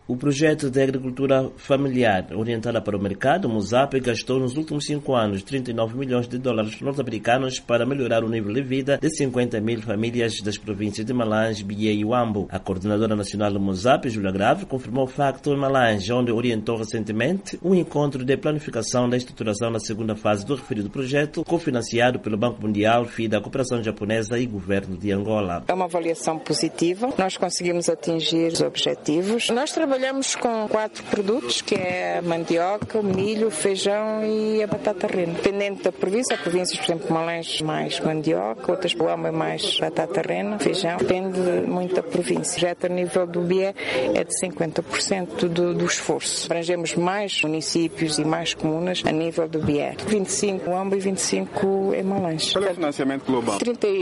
O projeto de agricultura familiar orientada para o mercado, Mozap, gastou nos últimos 5 anos 39 milhões de dólares norte-americanos para melhorar o nível de vida de 50 mil famílias das províncias de Malange, Bié e Huambo. A coordenadora nacional do Mozap, Júlia Grave, confirmou o facto em Malange, onde orientou recentemente um encontro de planificação da estruturação na segunda fase do referido projeto, cofinanciado pelo Banco Mundial, FIDA, a Cooperação Japonesa e Governo de Angola. É uma avaliação positiva, nós conseguimos atingir os objetivos. Nós trabalhamos com 4 produtos, que é a mandioca, o milho, o feijão e a batata rena. Dependendo da província, há províncias, por exemplo, Malange mais mandioca, outras Huambo é mais batata rena, feijão. Depende muito da província. O projeto a nível do BIE é de 50% do esforço. Abrangemos mais municípios e mais comunas a nível do BIE. 25 Huambo e 25 em Malange. Qual é o financiamento global?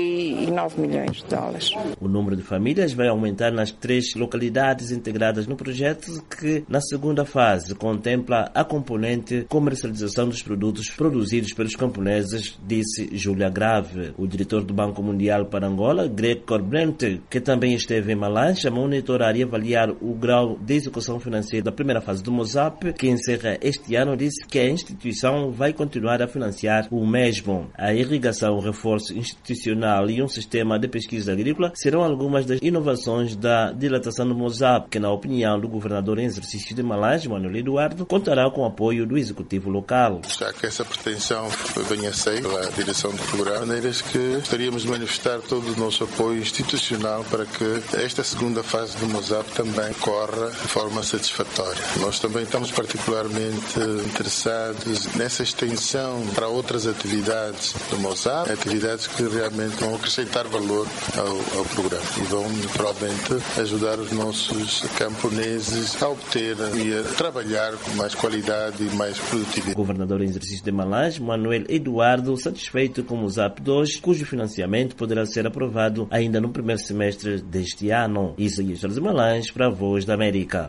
39 milhões de dólares. O número de famílias vai aumentar nas 3 localidades integradas no projeto, que na segunda fase contempla a componente comercialização dos produtos produzidos pelos camponeses, disse Júlia Grave. O diretor do Banco Mundial para Angola, Greg Corbrandt, que também esteve em Malange, a monitorar e avaliar o grau de execução financeira da primeira fase do Mozap, que encerra este ano, disse que a instituição vai continuar a financiar o mesmo. A irrigação, o reforço institucional e um sistema de pesquisa agrícola serão algumas das inovações da dilatação do Mozap, que, na opinião do governador em exercício de Malange, Manuel Eduardo, contará com o apoio do executivo local. Já que essa pretensão venha aceita pela direção do programa, maneiras que gostaríamos de manifestar todo o nosso apoio institucional para que esta segunda fase do Mozap também corra de forma satisfatória. Nós também estamos particularmente interessados nessa extensão para outras atividades do Mozap, atividades que realmente vão acrescentar valor ao programa e vão provavelmente ajudar os nossos camponeses a obter e a trabalhar com mais qualidade e mais produtividade. O governador em exercício de Malange, Manuel Eduardo, satisfeito com o Mozap 2, cujo financiamento poderá ser aprovado ainda no primeiro semestre deste ano. Isaías de Malange para a Voz da América.